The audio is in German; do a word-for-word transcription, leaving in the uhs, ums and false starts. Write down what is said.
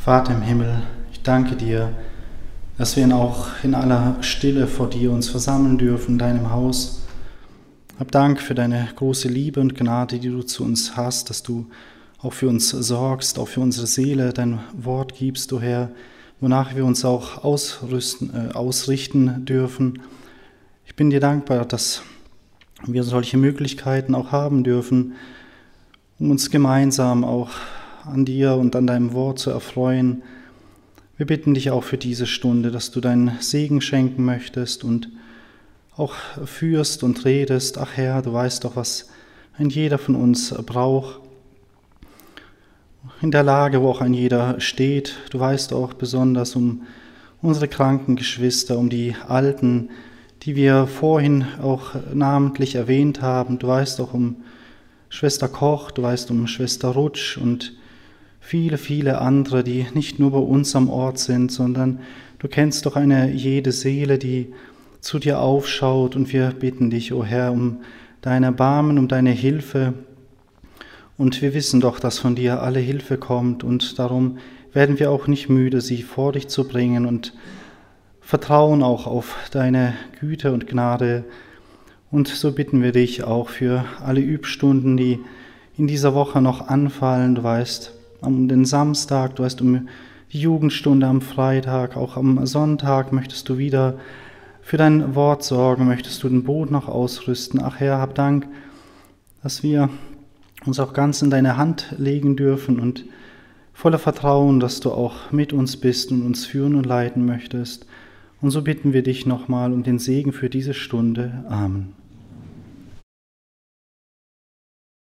Vater im Himmel, ich danke dir, dass wir auch in aller Stille vor dir uns versammeln dürfen in deinem Haus. Hab Dank für deine große Liebe und Gnade, die du zu uns hast, dass du auch für uns sorgst, auch für unsere Seele dein Wort gibst, du Herr, wonach wir uns auch ausrüsten, äh, ausrichten dürfen. Ich bin dir dankbar, dass wir solche Möglichkeiten auch haben dürfen, um uns gemeinsam auch an dir und an deinem Wort zu erfreuen. Wir bitten dich auch für diese Stunde, dass du deinen Segen schenken möchtest und auch führst und redest. Ach Herr, du weißt doch, was ein jeder von uns braucht. In der Lage, wo auch ein jeder steht. Du weißt auch besonders um unsere kranken Geschwister, um die Alten, die wir vorhin auch namentlich erwähnt haben. Du weißt auch um Schwester Koch, du weißt um Schwester Rutsch und viele, viele andere, die nicht nur bei uns am Ort sind, sondern du kennst doch eine jede Seele, die zu dir aufschaut, und wir bitten dich, o Herr, um dein Erbarmen, um deine Hilfe. Und wir wissen doch, dass von dir alle Hilfe kommt, und darum werden wir auch nicht müde, sie vor dich zu bringen und vertrauen auch auf deine Güte und Gnade. Und so bitten wir dich auch für alle Übstunden, die in dieser Woche noch anfallen. Du weißt, um den Samstag, du weißt, um die Jugendstunde am Freitag, auch am Sonntag möchtest du wieder für dein Wort sorgen, möchtest du den Boden noch ausrüsten. Ach Herr, hab Dank, dass wir uns auch ganz in deine Hand legen dürfen und voller Vertrauen, dass du auch mit uns bist und uns führen und leiten möchtest. Und so bitten wir dich nochmal um den Segen für diese Stunde. Amen.